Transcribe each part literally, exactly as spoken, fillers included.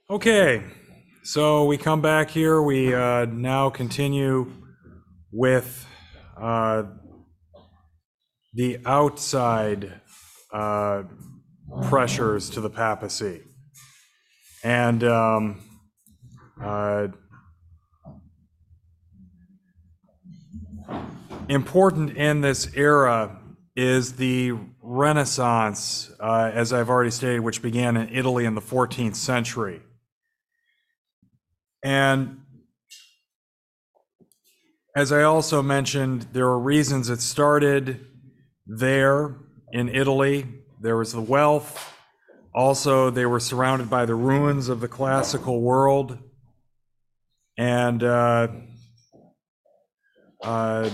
Okay, so we come back here. We uh, now continue with uh, the outside uh, pressures to the papacy. And um, uh, important in this era is the Renaissance, uh, as I've already stated, which began in Italy in the fourteenth century. And as I also mentioned, there are reasons it started there in Italy. There was the wealth. Also, they were surrounded by the ruins of the classical world. And uh, uh,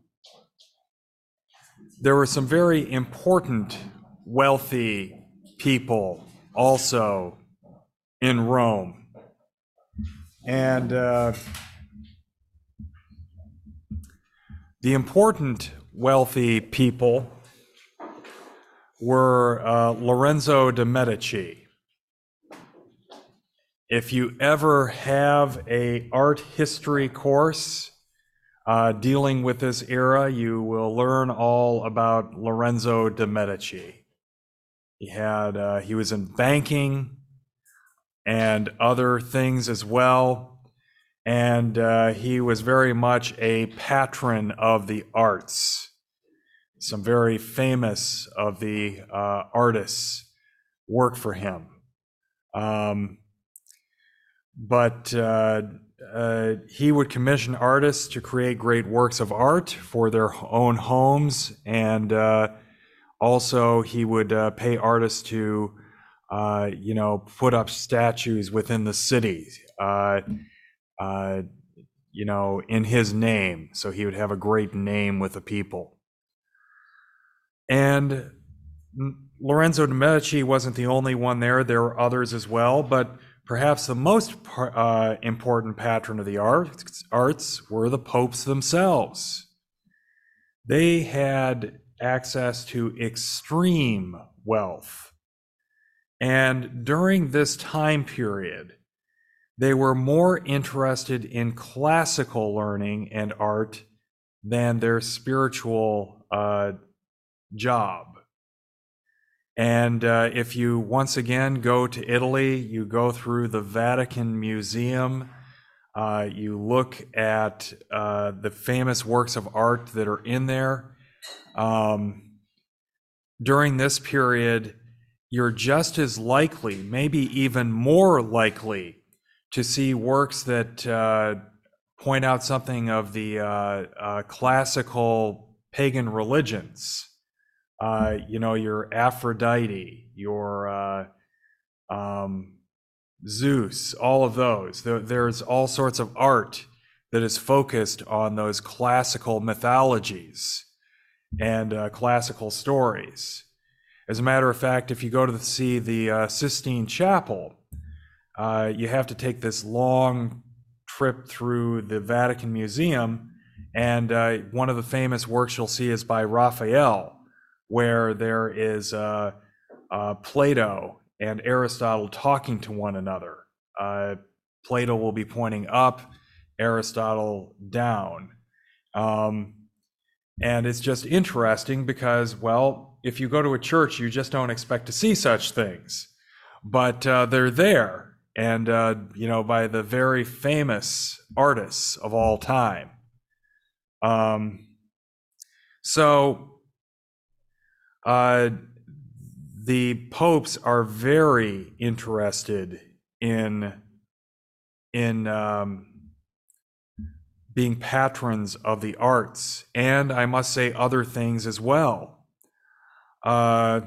there were some very important, wealthy people also in Rome. And uh, the important, wealthy people were uh, Lorenzo de' Medici. If you ever have a art history course uh, dealing with this era, you will learn all about Lorenzo de' Medici. He had uh, he was in banking and other things as well, and uh, he was very much a patron of the arts. Some very famous of the uh, artists worked for him. Um, but uh, uh, he would commission artists to create great works of art for their own homes, and uh, also he would uh, pay artists to, uh, you know, put up statues within the city, uh, uh, you know, in his name. So he would have a great name with the people. And Lorenzo de' Medici wasn't the only one there. There were others as well, but perhaps the most uh, important patron of the arts, arts were the popes themselves. They had access to extreme wealth. And during this time period, they were more interested in classical learning and art than their spiritual uh, job. And uh, if you once again go to Italy, you go through the Vatican Museum, uh, you look at uh, the famous works of art that are in there. Um, during this period, you're just as likely, maybe even more likely, to see works that uh, point out something of the uh, uh, classical pagan religions. Uh, you know, your Aphrodite, your uh, um, Zeus, all of those. There, there's all sorts of art that is focused on those classical mythologies and uh, classical stories. As a matter of fact, if you go to see the uh, Sistine Chapel, uh, you have to take this long trip through the Vatican Museum, and uh, one of the famous works you'll see is by Raphael, where there is uh, uh, Plato and Aristotle talking to one another. Uh, Plato will be pointing up, Aristotle down. Um, and it's just interesting because, well, if you go to a church, you just don't expect to see such things. But uh, they're there, and, uh, you know, by the very famous artists of all time. Um, so, Uh, the popes are very interested in in um, being patrons of the arts, and I must say other things as well. Uh,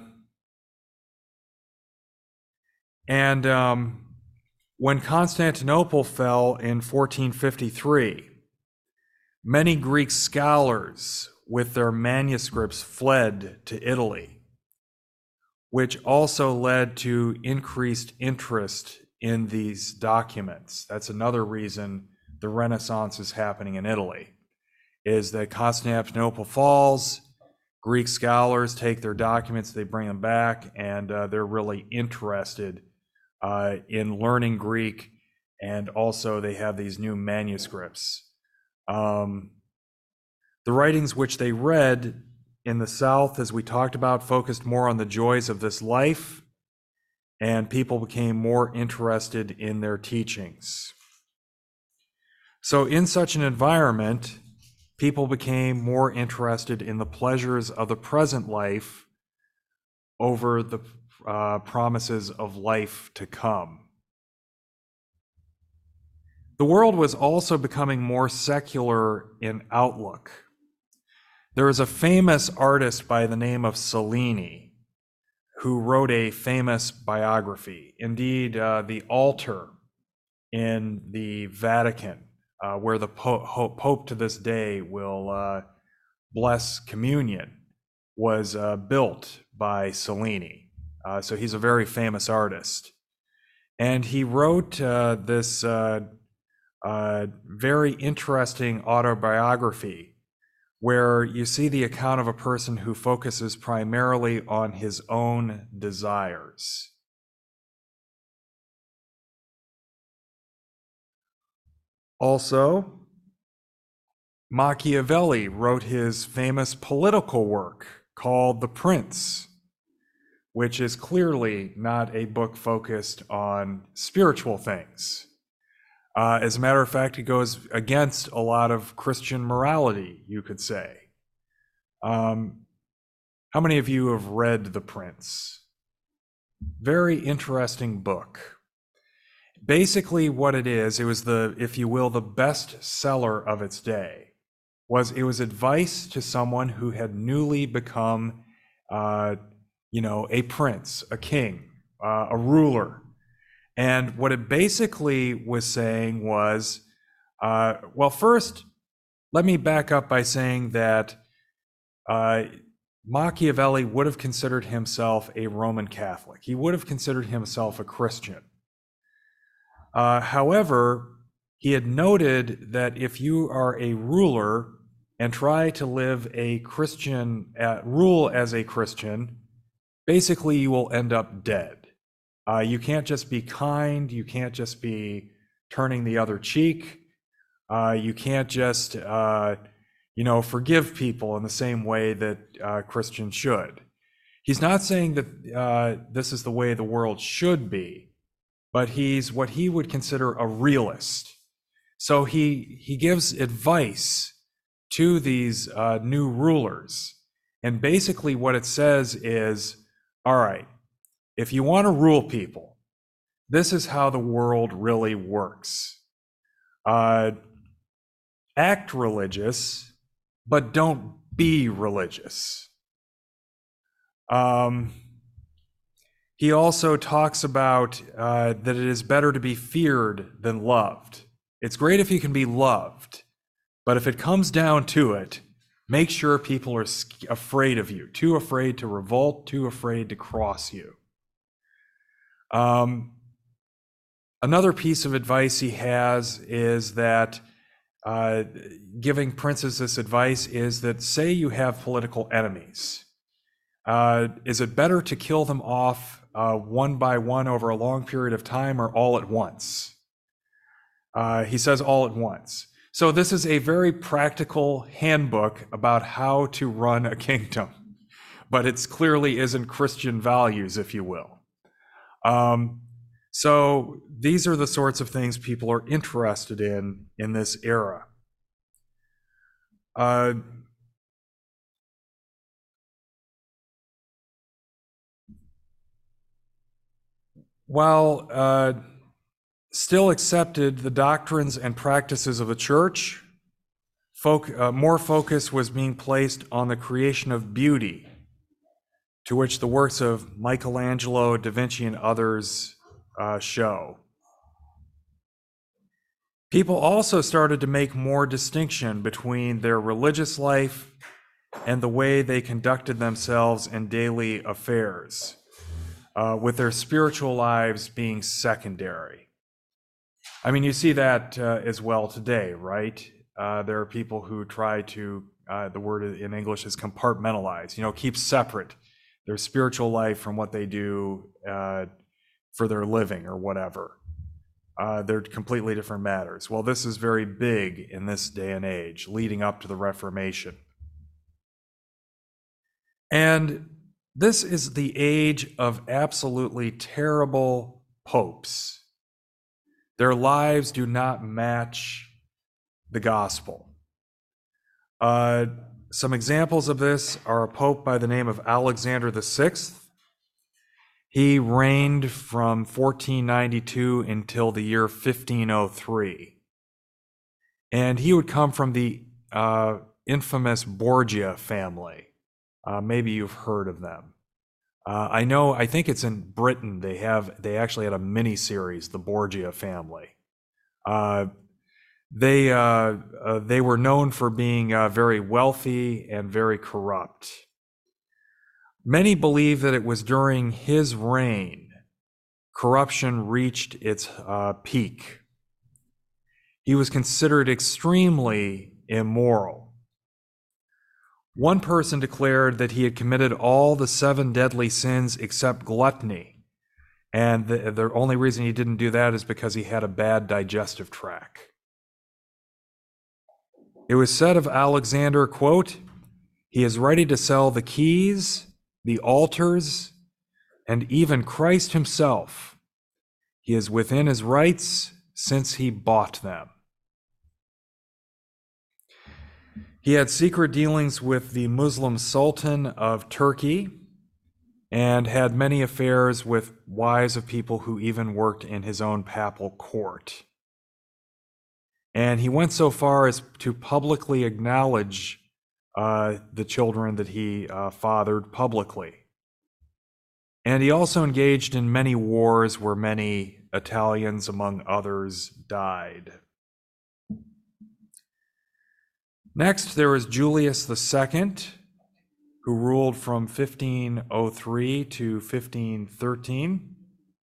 and um, when Constantinople fell in fourteen fifty-three, many Greek scholars with their manuscripts fled to Italy, which also led to increased interest in these documents. That's another reason the Renaissance is happening in Italy, is that Constantinople falls, Greek scholars take their documents, they bring them back, and uh, they're really interested uh, in learning Greek, and also they have these new manuscripts. Um, the writings which they read in the South, as we talked about, focused more on the joys of this life, and people became more interested in their teachings. So in such an environment, people became more interested in the pleasures of the present life over the uh, promises of life to come. The world was also becoming more secular in outlook. There is a famous artist by the name of Cellini who wrote a famous biography. Indeed, uh, the altar in the Vatican, uh, where the Pope, Pope to this day will uh, bless communion, was uh, built by Cellini. Uh, so he's a very famous artist. And he wrote uh, this uh, uh, very interesting autobiography where you see the account of a person who focuses primarily on his own desires. Also, Machiavelli wrote his famous political work called The Prince, which is clearly not a book focused on spiritual things. Uh, as a matter of fact, it goes against a lot of Christian morality, you could say. Um, how many of you have read The Prince? Very interesting book. Basically what it is, it was the, if you will, the best seller of its day. Was it was advice to someone who had newly become, uh, you know, a prince, a king, uh, a ruler. And what it basically was saying was, uh, well, first, let me back up by saying that uh, Machiavelli would have considered himself a Roman Catholic. He would have considered himself a Christian. Uh, however, he had noted that if you are a ruler and try to live a Christian, uh, rule as a Christian, basically you will end up dead. Uh, you can't just be kind, you can't just be turning the other cheek, uh, you can't just, uh, you know, forgive people in the same way that uh, Christians should. He's not saying that uh, this is the way the world should be, but he's what he would consider a realist. So he, he gives advice to these uh, new rulers. And basically what it says is, all right, if you want to rule people, this is how the world really works. Uh, act religious, but don't be religious. Um, he also talks about uh, that it is better to be feared than loved. It's great if you can be loved, but if it comes down to it, make sure people are afraid of you, too afraid to revolt, too afraid to cross you. Um, another piece of advice he has is that uh, giving princes this advice is that, say you have political enemies. Uh, is it better to kill them off uh, one by one over a long period of time or all at once? Uh, he says all at once. So this is a very practical handbook about how to run a kingdom, but it clearly isn't Christian values, if you will. Um, so these are the sorts of things people are interested in in this era. Uh, while uh, still accepted the doctrines and practices of the church, folk, uh, more focus was being placed on the creation of beauty, to which the works of Michelangelo, Da Vinci, and others uh, show. People also started to make more distinction between their religious life and the way they conducted themselves in daily affairs, uh, with their spiritual lives being secondary. I mean, you see that uh, as well today, right? Uh, there are people who try to, uh, the word in English is compartmentalize, you know, keep separate their spiritual life from what they do uh, for their living or whatever. Uh, they're completely different matters. Well, this is very big in this day and age, leading up to the Reformation. And this is the age of absolutely terrible popes. Their lives do not match the gospel. Uh, some examples of this are a pope by the name of Alexander the Sixth. He reigned from fourteen ninety-two until the year fifteen oh three. And he would come from the uh, infamous Borgia family. Uh, maybe you've heard of them. Uh, I know, I think it's in Britain, they have, they actually had a mini-series, the Borgia family. Uh, they, uh, uh, they were known for being uh, very wealthy and very corrupt. Many believe that it was during his reign corruption reached its uh, peak. He was considered extremely immoral. One person declared that he had committed all the seven deadly sins except gluttony, and the, the only reason he didn't do that is because he had a bad digestive tract. It was said of Alexander, quote, "He is ready to sell the keys, the altars, and even Christ himself. He is within his rights since he bought them." He had secret dealings with the Muslim Sultan of Turkey and had many affairs with wives of people who even worked in his own papal court. And he went so far as to publicly acknowledge uh, the children that he uh, fathered publicly. And he also engaged in many wars where many Italians, among others, died. Next, there was Julius the Second, who ruled from fifteen oh three to fifteen thirteen.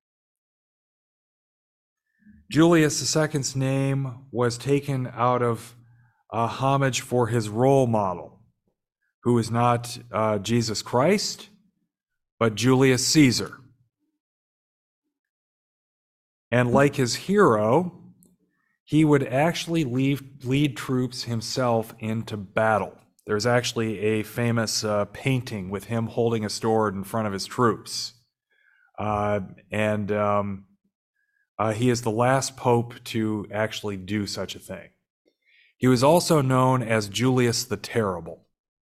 Julius the Second's name was taken out of uh, homage for his role model, who is not uh, Jesus Christ, but Julius Caesar. And like his hero, he would actually lead, lead troops himself into battle. There's actually a famous uh, painting with him holding a sword in front of his troops. Uh, and um, uh, he is the last pope to actually do such a thing. He was also known as Julius the Terrible.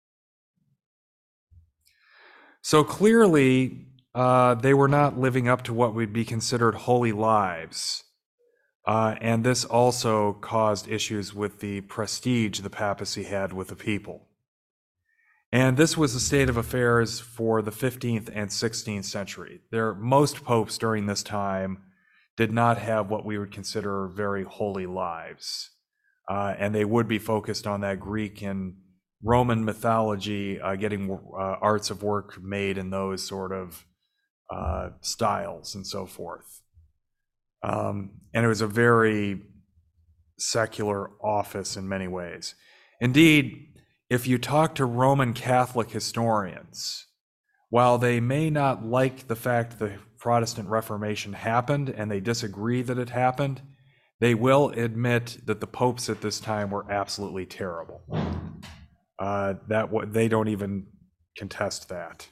So clearly, uh, they were not living up to what would be considered holy lives. Uh, and this also caused issues with the prestige the papacy had with the people. And this was the state of affairs for the fifteenth and sixteenth century. There, most popes during this time did not have what we would consider very holy lives. Uh, and they would be focused on that Greek and Roman mythology, uh, getting uh, arts of work made in those sort of uh, styles and so forth. Um, and it was a very secular office in many ways. Indeed, if you talk to Roman Catholic historians, while they may not like the fact the Protestant Reformation happened and they disagree that it happened, they will admit that the popes at this time were absolutely terrible. Uh, that they don't even contest that.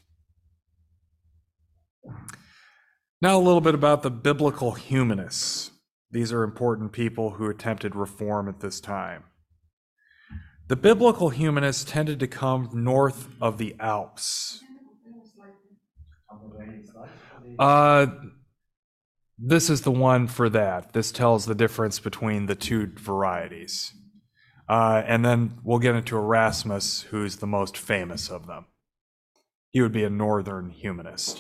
Now a little bit about the biblical humanists. These are important people who attempted reform at this time. The biblical humanists tended to come north of the Alps. Uh, this is the one for that. This tells the difference between the two varieties. Uh, and then we'll get into Erasmus, who's the most famous of them. He would be a northern humanist.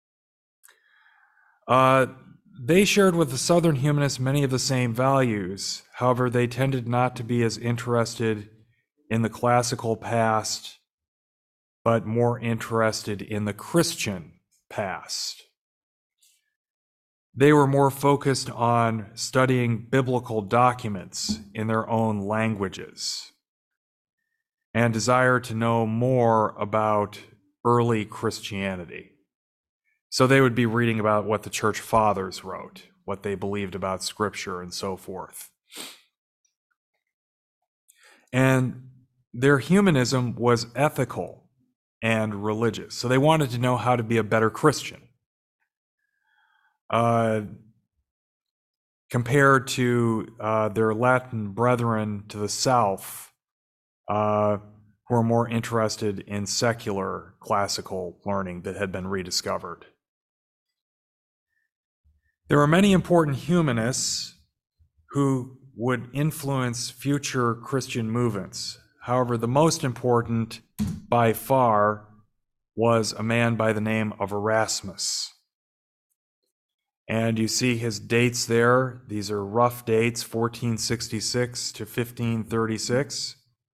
Uh, they shared with the southern humanists many of the same values. However, they tended not to be as interested in the classical past, but more interested in the Christian past. They were more focused on studying biblical documents in their own languages and desire to know more about early Christianity. So they would be reading about what the church fathers wrote, what they believed about Scripture, and so forth. And their humanism was ethical and religious. So they wanted to know how to be a better Christian. Uh, compared to uh, their Latin brethren to the south, uh, who are more interested in secular classical learning that had been rediscovered. There are many important humanists who would influence future Christian movements. However, the most important by far was a man by the name of Erasmus. And you see his dates there. These are rough dates, fourteen sixty-six to fifteen thirty-six.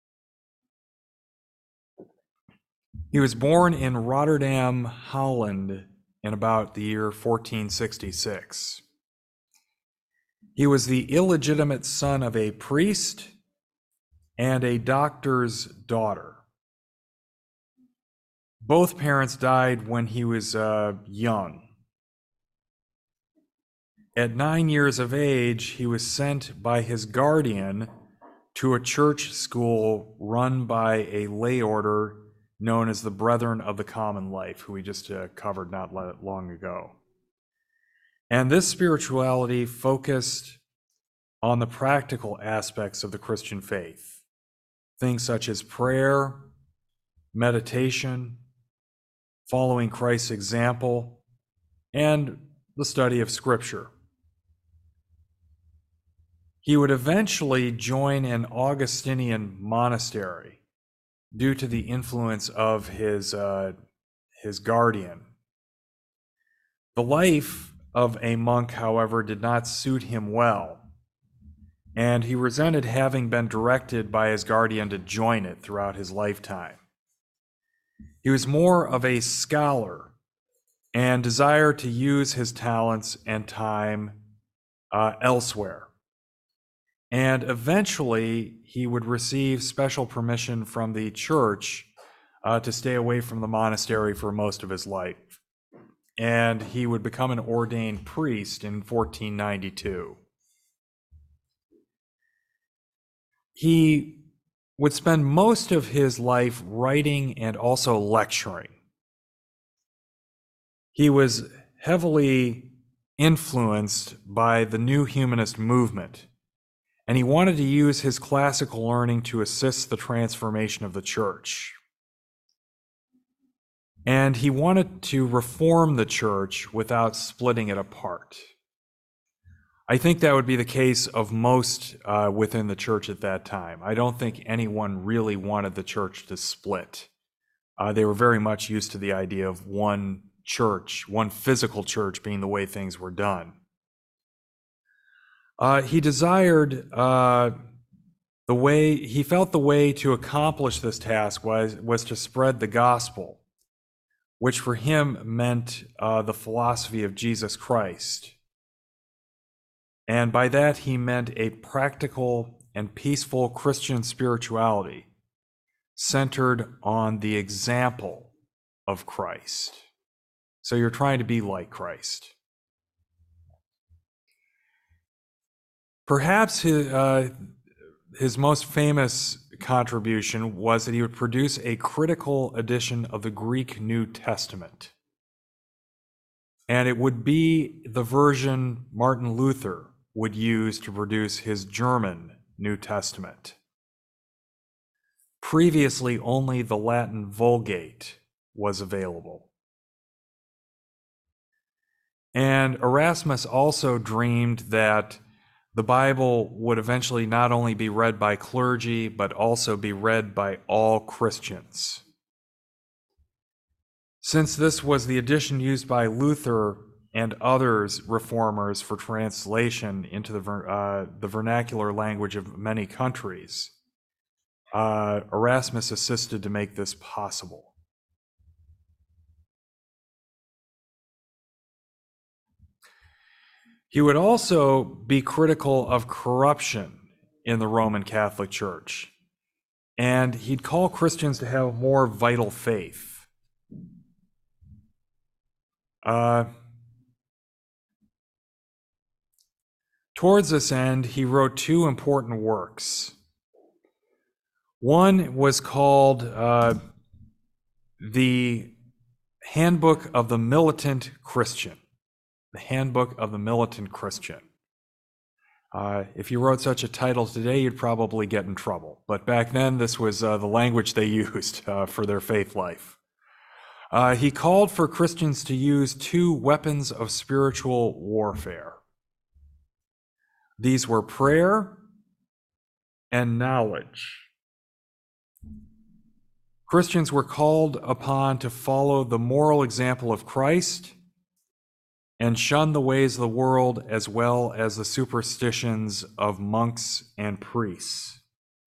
He was born in Rotterdam, Holland, in about the year fourteen sixty-six. He was the illegitimate son of a priest and a doctor's daughter. Both parents died when he was uh, young. At nine years of age, he was sent by his guardian to a church school run by a lay order known as the Brethren of the Common Life, who we just uh, covered not long ago. And this spirituality focused on the practical aspects of the Christian faith, things such as prayer, meditation, following Christ's example, and the study of Scripture. He would eventually join an Augustinian monastery due to the influence of his, uh, his guardian. The life of a monk, however, did not suit him well, and he resented having been directed by his guardian to join it throughout his lifetime. He was more of a scholar and desired to use his talents and time uh, elsewhere. And eventually, he would receive special permission from the church uh, to stay away from the monastery for most of his life. And he would become an ordained priest in fourteen ninety-two. He would spend most of his life writing and also lecturing. He was heavily influenced by the new humanist movement, and he wanted to use his classical learning to assist the transformation of the church. And he wanted to reform the church without splitting it apart. I think that would be the case of most uh, within the church at that time. I don't think anyone really wanted the church to split. Uh, they were very much used to the idea of one church, one physical church being the way things were done. Uh, he desired uh, the way, he felt the way to accomplish this task was, was to spread the gospel, which for him meant uh, the philosophy of Jesus Christ. And by that, he meant a practical and peaceful Christian spirituality centered on the example of Christ. So you're trying to be like Christ. Perhaps his, uh, his most famous contribution was that he would produce a critical edition of the Greek New Testament. And it would be the version Martin Luther would use to produce his German New Testament. Previously, only the Latin Vulgate was available. And Erasmus also dreamed that the Bible would eventually not only be read by clergy, but also be read by all Christians. Since this was the edition used by Luther and others reformers for translation into the, uh, the vernacular language of many countries, uh, Erasmus assisted to make this possible. He would also be critical of corruption in the Roman Catholic Church, and he'd call Christians to have more vital faith. Uh, towards this end, he wrote two important works. One was called uh, the Handbook of the Militant Christian. The Handbook of the Militant Christian. Uh, if you wrote such a title today, you'd probably get in trouble. But back then, this was uh, the language they used uh, for their faith life. Uh, he called for Christians to use two weapons of spiritual warfare. These were prayer and knowledge. Christians were called upon to follow the moral example of Christ and shun the ways of the world as well as the superstitions of monks and priests.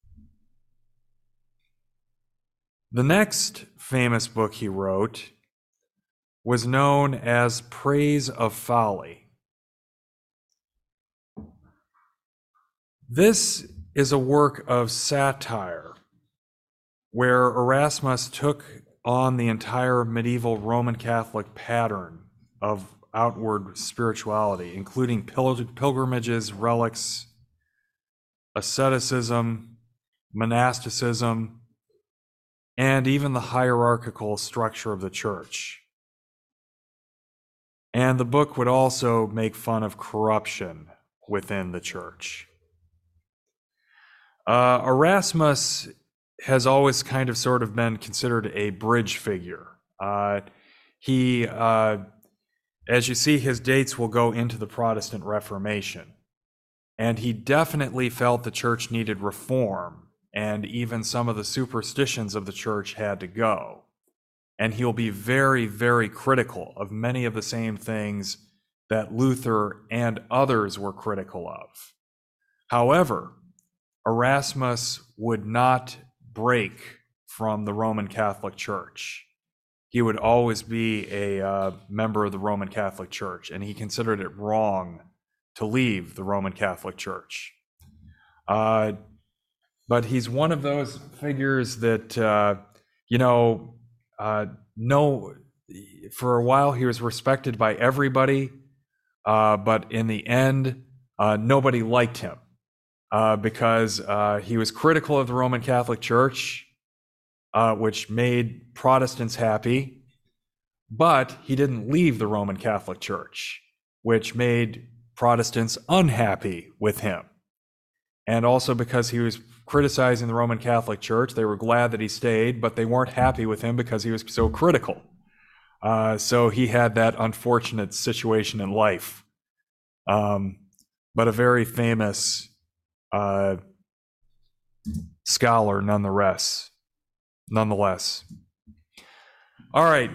The next famous book he wrote was known as Praise of Folly. This is a work of satire where Erasmus took on the entire medieval Roman Catholic pattern of outward spirituality, including pil- pilgrimages, relics, asceticism, monasticism, and even the hierarchical structure of the church. And the book would also make fun of corruption within the church. Uh, Erasmus has always kind of sort of been considered a bridge figure. Uh, he, uh, as you see, his dates will go into the Protestant Reformation. And he definitely felt the church needed reform, and even some of the superstitions of the church had to go. And he'll be very, very critical of many of the same things that Luther and others were critical of. However, Erasmus would not break from the Roman Catholic Church. He would always be a uh, member of the Roman Catholic Church, and he considered it wrong to leave the Roman Catholic Church. Uh, but he's one of those figures that, uh, you know, uh, no, for a while he was respected by everybody, uh, but in the end, uh, nobody liked him. Uh, because uh, he was critical of the Roman Catholic Church, uh, which made Protestants happy, but he didn't leave the Roman Catholic Church, which made Protestants unhappy with him. And also because he was criticizing the Roman Catholic Church, they were glad that he stayed, but they weren't happy with him because he was so critical. Uh, so he had that unfortunate situation in life. Um, but a very famous Uh, scholar nonetheless. Nonetheless. All right.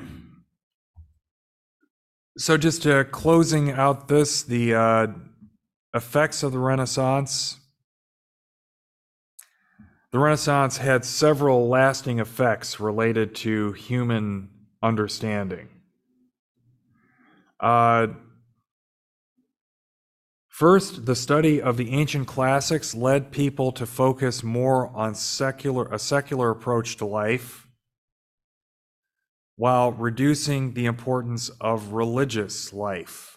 So just uh, closing out this, the uh, effects of the Renaissance. The Renaissance had several lasting effects related to human understanding. Uh, First, the study of the ancient classics led people to focus more on secular, a secular approach to life, while reducing the importance of religious life.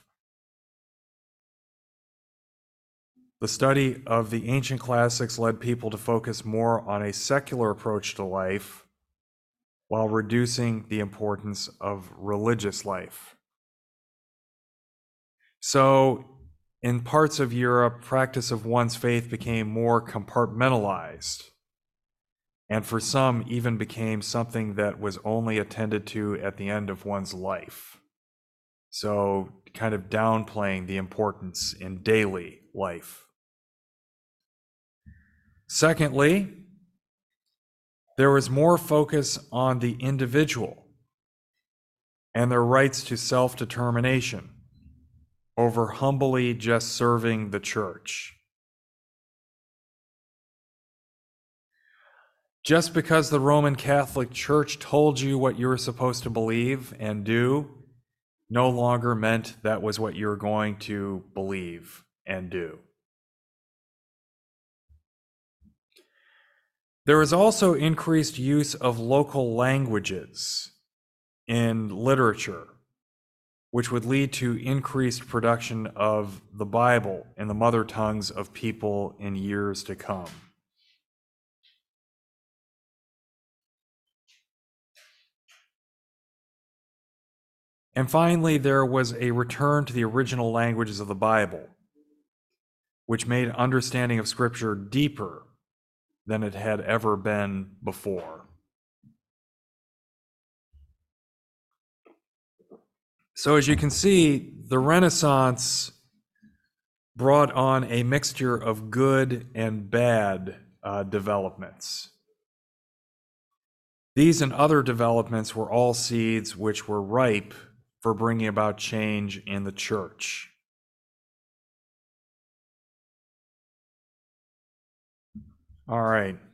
The study of the ancient classics led people to focus more on a secular approach to life, while reducing the importance of religious life. So, in parts of Europe, practice of one's faith became more compartmentalized, and for some even became something that was only attended to at the end of one's life. So kind of downplaying the importance in daily life. Secondly, there was more focus on the individual and their rights to self-determination over humbly just serving the church. Just because the Roman Catholic Church told you what you were supposed to believe and do, no longer meant that was what you were going to believe and do. There was also increased use of local languages in literature, which would lead to increased production of the Bible in the mother tongues of people in years to come. And finally, there was a return to the original languages of the Bible, which made understanding of Scripture deeper than it had ever been before. So as you can see, the Renaissance brought on a mixture of good and bad uh, developments. These and other developments were all seeds which were ripe for bringing about change in the church. All right.